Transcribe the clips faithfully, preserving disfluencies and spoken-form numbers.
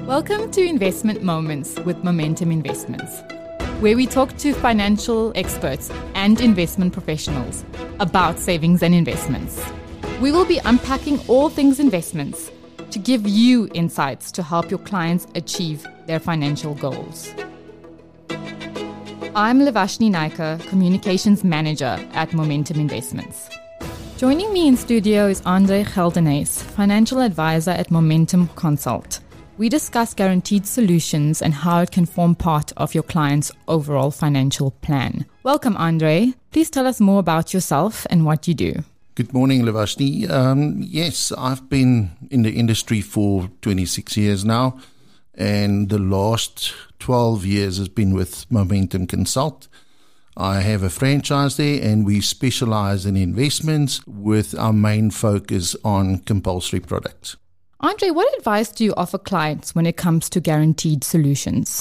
Welcome to Investment Moments with Momentum Investments, where we talk to financial experts and investment professionals about savings and investments. We will be unpacking all things investments to give you insights to help your clients achieve their financial goals. I'm Lavashni Naika, Communications Manager at Momentum Investments. Joining me in studio is Andre Geldenhuys, Financial Advisor at Momentum Consult. We discuss guaranteed solutions and how it can form part of your client's overall financial plan. Welcome, Andre. Please tell us more about yourself and what you do. Good morning, Lavashni. Um, yes, I've been in the industry for twenty-six years now, and the last twelve years has been with Momentum Consult. I have a franchise there, and we specialize in investments with our main focus on compulsory products. Andre, what advice do you offer clients when it comes to guaranteed solutions?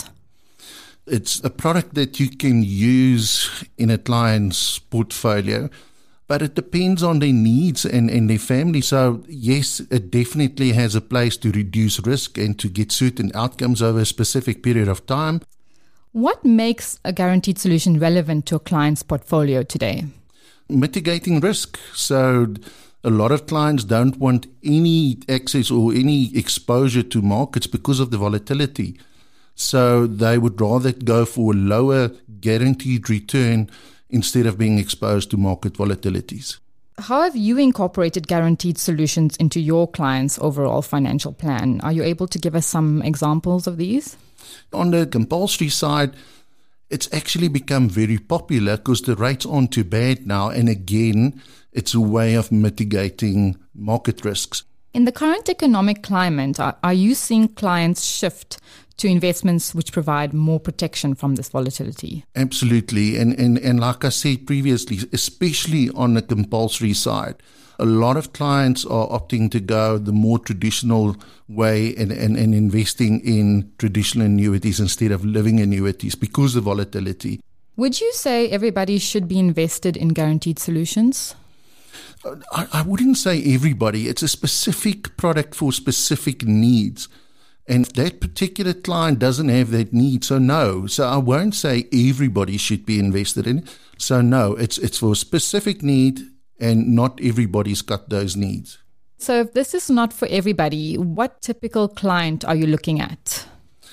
It's a product that you can use in a client's portfolio, but it depends on their needs and, and their family. So yes, it definitely has a place to reduce risk and to get certain outcomes over a specific period of time. What makes a guaranteed solution relevant to a client's portfolio today? Mitigating risk. So a lot of clients don't want any access or any exposure to markets because of the volatility. So they would rather go for a lower guaranteed return instead of being exposed to market volatilities. How have you incorporated guaranteed solutions into your client's overall financial plan? Are you able to give us some examples of these? On the compulsory side, it's actually become very popular because the rates aren't too bad now. And again, it's a way of mitigating market risks. In the current economic climate, are, are you seeing clients shift to investments which provide more protection from this volatility? Absolutely. And, and, and like I said previously, especially on the compulsory side, a lot of clients are opting to go the more traditional way and, and, and investing in traditional annuities instead of living annuities because of volatility. Would you say everybody should be invested in guaranteed solutions? I, I wouldn't say everybody. It's a specific product for specific needs. And that particular client doesn't have that need, so no. So I won't say everybody should be invested in it. So no, it's it's for a specific need, and not everybody's got those needs. So if this is not for everybody, what typical client are you looking at?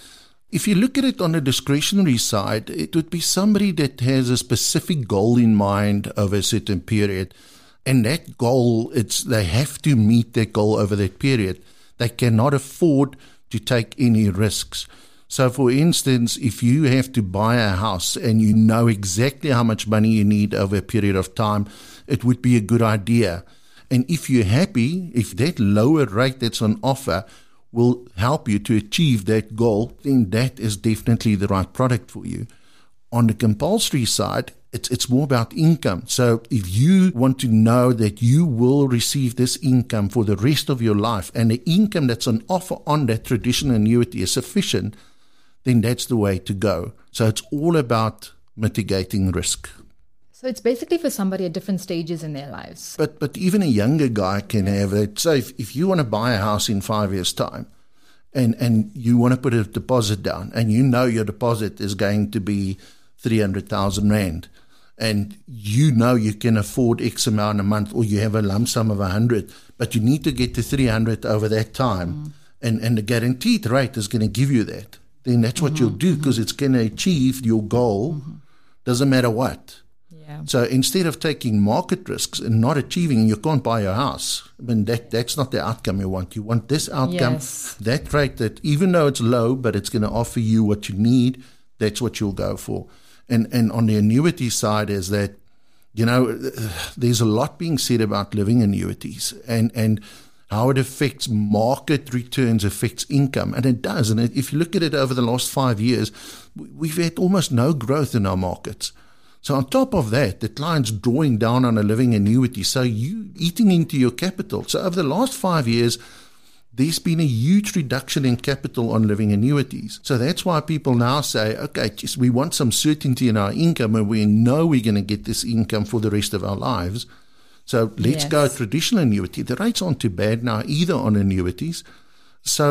If you look at it on the discretionary side, it would be somebody that has a specific goal in mind over a certain period. And that goal, it's they have to meet that goal over that period. They cannot afford to take any risks. So for instance, if you have to buy a house and you know exactly how much money you need over a period of time, it would be a good idea. And if you're happy, if that lower rate that's on offer will help you to achieve that goal, then that is definitely the right product for you. On the compulsory side, it's it's more about income. So if you want to know that you will receive this income for the rest of your life and the income that's on offer on that traditional annuity is sufficient, then that's the way to go. So it's all about mitigating risk. So it's basically for somebody at different stages in their lives. But but even a younger guy can have it. So if, if you want to buy a house in five years' time and, and you want to put a deposit down and you know your deposit is going to be three hundred thousand rand, and you know you can afford X amount a month, or you have a lump sum of one hundred, but you need to get to three hundred over that time, mm. and, and the guaranteed rate is going to give you that, then that's what mm-hmm, you'll do because mm-hmm. it's going to achieve your goal, mm-hmm. doesn't matter what. Yeah. So instead of taking market risks and not achieving, you can't buy your house. I mean, that, that's not the outcome you want. You want this outcome, yes. that rate that even though it's low, but it's going to offer you what you need, that's what you'll go for. And and on the annuity side is that, you know, there's a lot being said about living annuities and, and how it affects market returns, affects income. And it does. And if you look at it over the last five years, we've had almost no growth in our markets. So on top of that, the client's drawing down on a living annuity. So you eating into your capital. So over the last five years, there's been a huge reduction in capital on living annuities. So that's why people now say, okay, just, we want some certainty in our income and we know we're going to get this income for the rest of our lives. So let's yes. go traditional annuity. The rates aren't too bad now either on annuities. So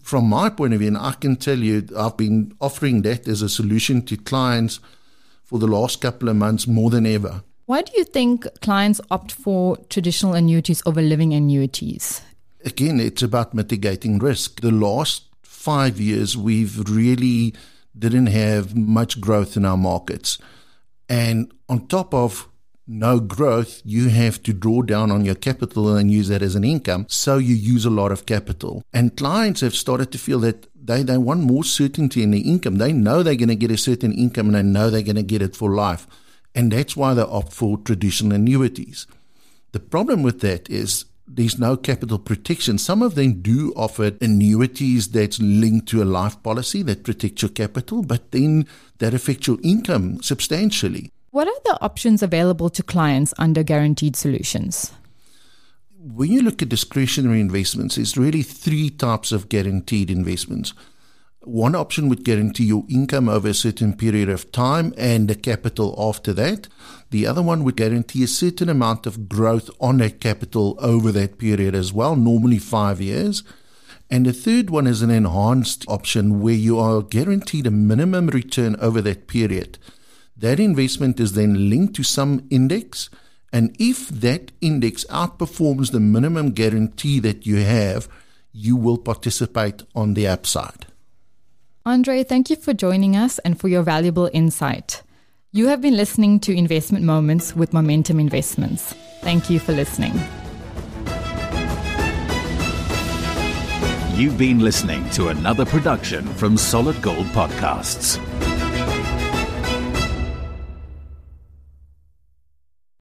from my point of view, and I can tell you, I've been offering that as a solution to clients for the last couple of months more than ever. Why do you think clients opt for traditional annuities over living annuities? Again, it's about mitigating risk. The last five years, we've really didn't have much growth in our markets. And on top of no growth, you have to draw down on your capital and use that as an income. So you use a lot of capital. And clients have started to feel that they, they want more certainty in their income. They know they're going to get a certain income and they know they're going to get it for life. And that's why they opt for traditional annuities. The problem with that is there's no capital protection. Some of them do offer annuities that's linked to a life policy that protects your capital, but then that affects your income substantially. What are the options available to clients under guaranteed solutions? When you look at discretionary investments, there's really three types of guaranteed investments. One option would guarantee your income over a certain period of time and the capital after that. The other one would guarantee a certain amount of growth on that capital over that period as well, normally five years. And the third one is an enhanced option where you are guaranteed a minimum return over that period. That investment is then linked to some index, and if that index outperforms the minimum guarantee that you have, you will participate on the upside. Andre, thank you for joining us and for your valuable insight. You have been listening to Investment Moments with Momentum Investments. Thank you for listening. You've been listening to another production from Solid Gold Podcasts.